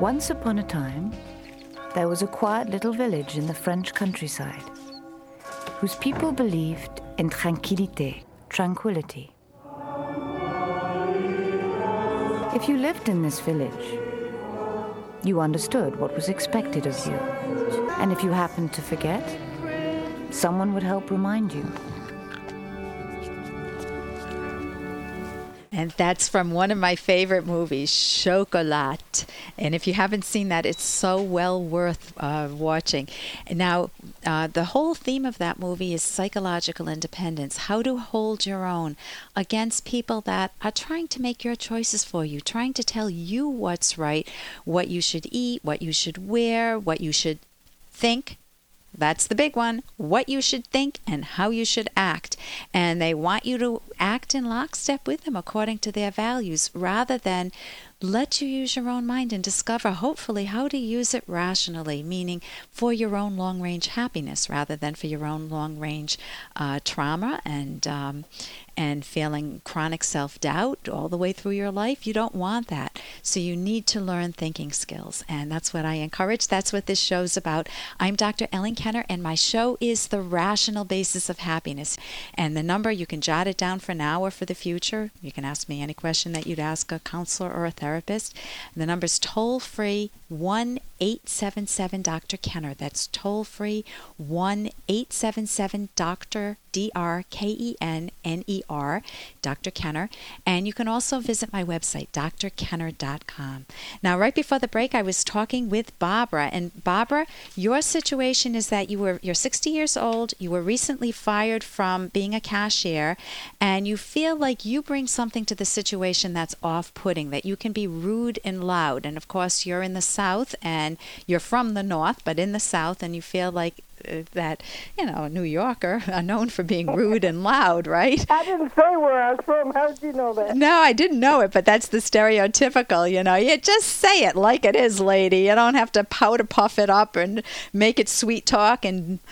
Once upon a time, there was a quiet little village in the French countryside, whose people believed in tranquillité, tranquility. If you lived in this village, you understood what was expected of you. And if you happened to forget, someone would help remind you. And that's from one of my favorite movies, Chocolat. And if you haven't seen that, it's so well worth watching. Now, the whole theme of that movie is psychological independence, how to hold your own against people that are trying to make your choices for you, trying to tell you what's right, what you should eat, what you should wear, what you should think. That's the big one, what you should think and how you should act. And they want you to act in lockstep with them according to their values, rather than let you use your own mind and discover, hopefully, how to use it rationally, meaning for your own long-range happiness rather than for your own long-range trauma and feeling chronic self-doubt all the way through your life. You don't want that. So you need to learn thinking skills, and that's what I encourage. That's what this show's about. I'm Dr. Ellen Kenner, and my show is The Rational Basis of Happiness. And the number, you can jot it down for now or for the future. You can ask me any question that you'd ask a counselor or a therapist. The number's toll-free 1-877-Dr. Kenner. That's toll-free 1-877-Dr. D-R-K-E-N-N-E-R, Dr. Kenner. And you can also visit my website, drkenner.com. Now, right before the break, I was talking with Barbara. And Barbara, your situation is that you're 60 years old, you were recently fired from being a cashier, and you feel like you bring something to the situation that's off-putting, that you can be rude and loud. And of course, you're in the South, and you're from the North, but in the South, and you feel like that, a New Yorker are known for being rude and loud, right? I didn't say where I was from. How did you know that? No, I didn't know it, but that's the stereotypical, You just say it like it is, lady. You don't have to powder puff it up and make it sweet talk.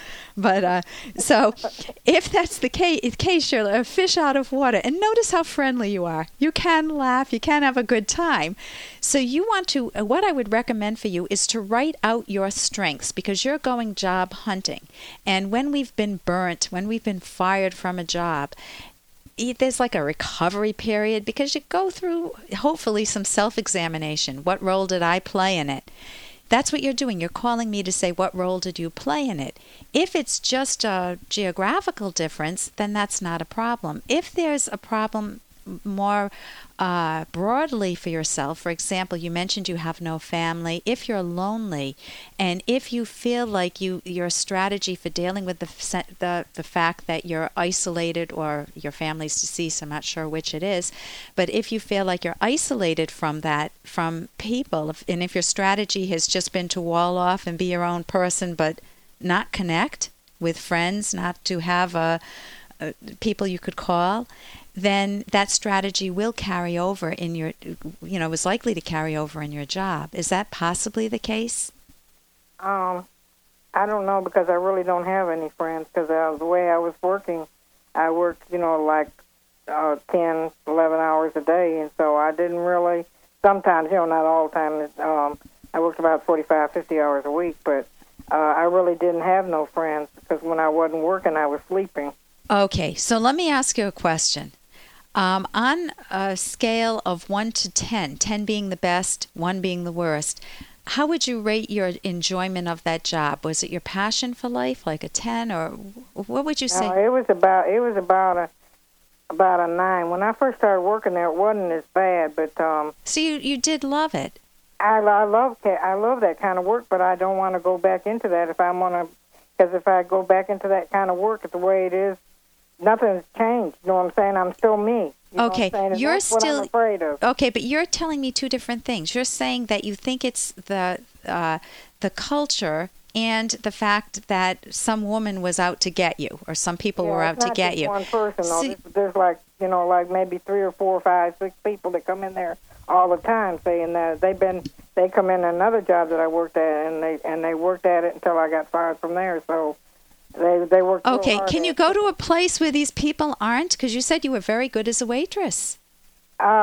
So if that's the case, you're a fish out of water. And notice how friendly you are. You can laugh. You can have a good time. So you want to, what I would recommend for you is to write out your strengths, because you're going job hunting. And when we've been burnt, when we've been fired from a job, there's like a recovery period, because you go through, hopefully, some self-examination. What role did I play in it? That's what you're doing. You're calling me to say, what role did you play in it? If it's just a geographical difference, then that's not a problem. If there's a problem more broadly for yourself, for example, you mentioned you have no family. If you're lonely, and if you feel like your strategy for dealing with the fact that you're isolated, or your family's deceased, I'm not sure which it is, but if you feel like you're isolated from people, and if your strategy has just been to wall off and be your own person, but not connect with friends, not to have people you could call, then that strategy will carry over in your, is likely to carry over in your job. Is that possibly the case? I don't know, because I really don't have any friends, because the way I was working, I worked, like 10, 11 hours a day, and so I didn't really, sometimes, not all the time, I worked about 45, 50 hours a week, but I really didn't have no friends, because when I wasn't working, I was sleeping. Okay, so let me ask you a question. On a scale of 1 to 10, 10 being the best, 1 being the worst, how would you rate your enjoyment of that job? Was it your passion for life, like a 10, or what would you say? No, it was about a 9. When I first started working there, it wasn't as bad, but so you did love it. I love that kind of work, but I don't want to go back into that because if I go back into that kind of work, it's the way it is. Nothing's changed. You know what I'm saying? I'm still me. Okay, you're that's still. What I'm afraid of. Okay, but you're telling me two different things. You're saying that you think it's the culture and the fact that some woman was out to get you, or some people were out to get you. One person. Though. There's like maybe 3 or 4 or 5, 6 people that come in there all the time saying that they come in another job that I worked at, and they worked at it until I got fired from there. So. They work. Okay, can you go to a place where these people aren't? Because you said you were very good as a waitress.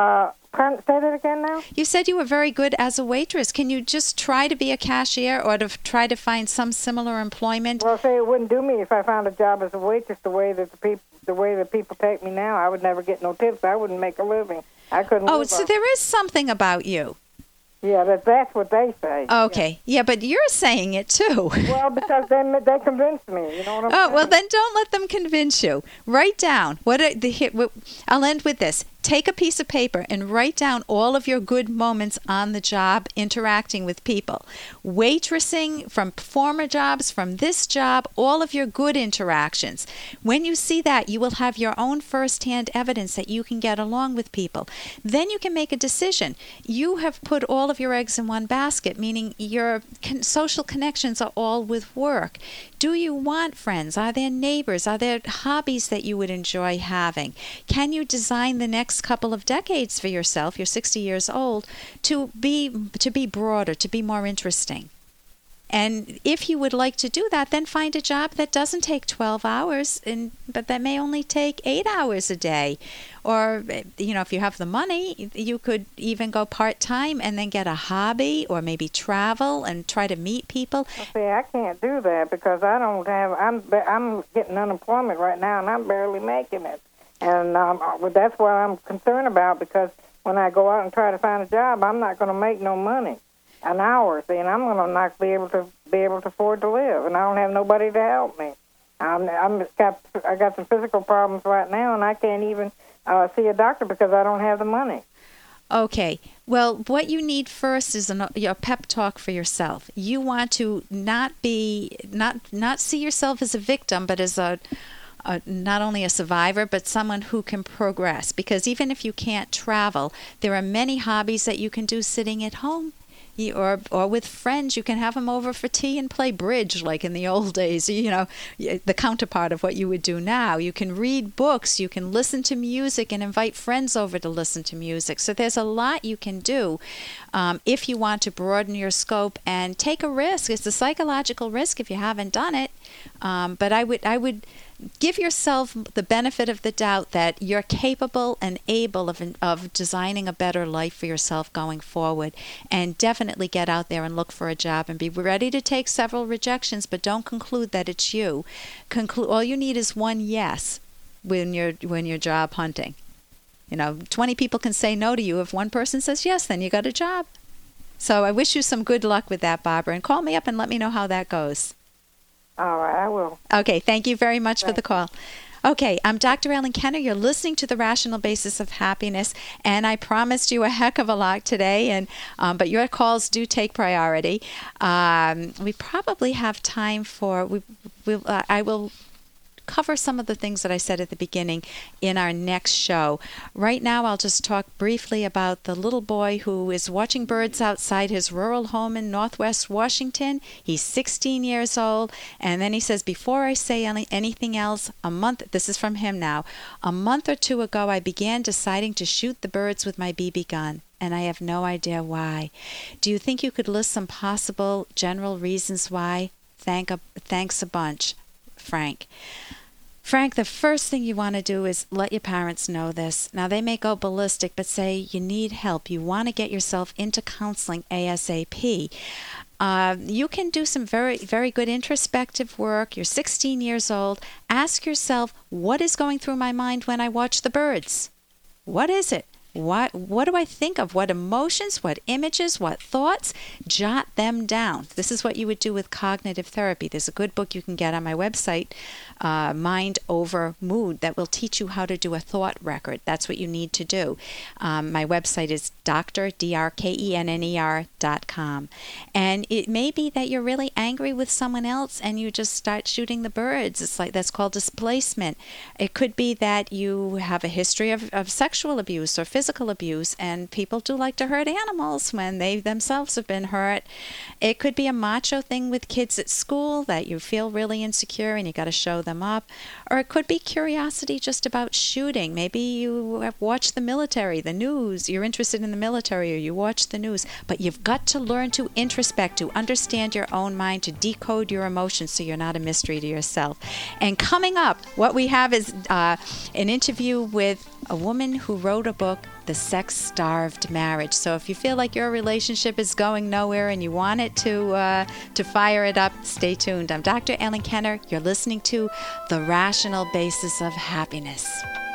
Say that again now? You said you were very good as a waitress. Can you just try to be a cashier or to try to find some similar employment? Well, say it wouldn't do me if I found a job as a waitress the way that people take me now. I would never get no tips. I wouldn't make a living. I couldn't. Oh, so there is something about you. Yeah, that's what they say. Okay. Yeah, but you're saying it too. Well, because they convinced me. You know what I'm saying? Oh, well, then don't let them convince you. Write down. I'll end with this. Take a piece of paper and write down all of your good moments on the job interacting with people. Waitressing, from former jobs, from this job, all of your good interactions. When you see that, you will have your own first-hand evidence that you can get along with people. Then you can make a decision. You have put all of your eggs in one basket, meaning your social connections are all with work. Do you want friends? Are there neighbors? Are there hobbies that you would enjoy having? Can you design the next couple of decades for yourself, you're 60 years old, to be broader, to be more interesting? And if you would like to do that, then find a job that doesn't take 12 hours, but that may only take 8 hours a day. Or, if you have the money, you could even go part-time and then get a hobby or maybe travel and try to meet people. Well, see, I can't do that because I'm getting unemployment right now and I'm barely making it. And that's what I'm concerned about, because when I go out and try to find a job, I'm not going to make no money an hour, see, and I'm going to not be able to afford to live, and I don't have nobody to help me. I got some physical problems right now, and I can't even see a doctor because I don't have the money. Okay. Well, what you need first is your pep talk for yourself. You want to not see yourself as a victim, but as not only a survivor, but someone who can progress. Because even if you can't travel, there are many hobbies that you can do sitting at home. Or with friends, you can have them over for tea and play bridge like in the old days, the counterpart of what you would do now. You can read books, you can listen to music and invite friends over to listen to music. So there's a lot you can do if you want to broaden your scope and take a risk. It's a psychological risk if you haven't done it. But I would give yourself the benefit of the doubt that you're capable and able of designing a better life for yourself going forward, and definitely get out there and look for a job and be ready to take several rejections, but don't conclude that it's you. All you need is one yes when you're job hunting. 20 people can say no to you. If one person says yes, then you got a job. So I wish you some good luck with that, Barbara, and call me up and let me know how that goes. All right, I will. Okay, thank you very much for the call. Okay, I'm Dr. Ellen Kenner. You're listening to The Rational Basis of Happiness, and I promised you a heck of a lot today, but your calls do take priority. We probably have time for, I will cover some of the things that I said at the beginning in our next show. Right now, I'll just talk briefly about the little boy who is watching birds outside his rural home in Northwest Washington. He's 16 years old, and then he says, before I say anything else, this is from him now, a month or two ago, I began deciding to shoot the birds with my BB gun, and I have no idea why. Do you think you could list some possible general reasons why? Thanks a bunch, Frank. Frank, the first thing you want to do is let your parents know this. Now, they may go ballistic, but say you need help. You want to get yourself into counseling ASAP. You can do some very, very good introspective work. You're 16 years old. Ask yourself, what is going through my mind when I watch the birds? What is it? What do I think of? What emotions, what images, what thoughts? Jot them down. This is what you would do with cognitive therapy. There's a good book you can get on my website, Mind Over Mood, that will teach you how to do a thought record. That's what you need to do. My website is drkenner.com. And it may be that you're really angry with someone else and you just start shooting the birds. It's like, that's called displacement. It could be that you have a history of sexual abuse or physical abuse, and people do like to hurt animals when they themselves have been hurt. It could be a macho thing with kids at school that you feel really insecure and you got to show them up. Or it could be curiosity just about shooting. Maybe you have watched the military, the news. You're interested in the military, or you watch the news. But you've got to learn to introspect, to understand your own mind, to decode your emotions so you're not a mystery to yourself. And coming up, what we have is an interview with a woman who wrote a book the sex-starved marriage. So if you feel like your relationship is going nowhere and you want it to fire it up, stay tuned. I'm Dr. Ellen Kenner. You're listening to The Rational Basis of Happiness.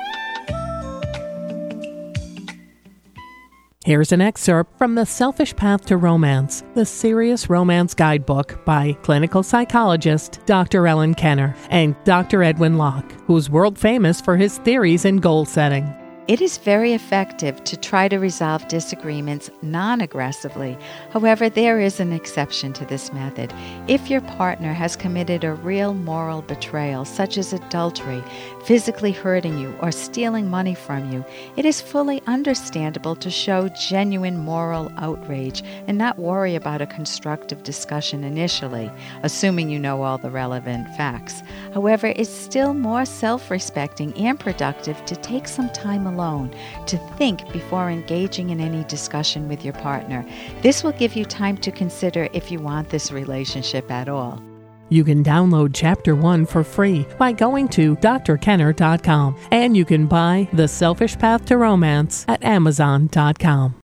Here's an excerpt from The Selfish Path to Romance, the Serious Romance Guidebook by clinical psychologist Dr. Ellen Kenner and Dr. Edwin Locke, who's world famous for his theories in goal setting. It is very effective to try to resolve disagreements non-aggressively. However, there is an exception to this method. If your partner has committed a real moral betrayal, such as adultery, physically hurting you, or stealing money from you, it is fully understandable to show genuine moral outrage and not worry about a constructive discussion initially, assuming you know all the relevant facts. However, it's still more self-respecting and productive to take some time alone to think before engaging in any discussion with your partner. This will give you time to consider if you want this relationship at all. You can download Chapter 1 for free by going to drkenner.com, and you can buy The Selfish Path to Romance at amazon.com.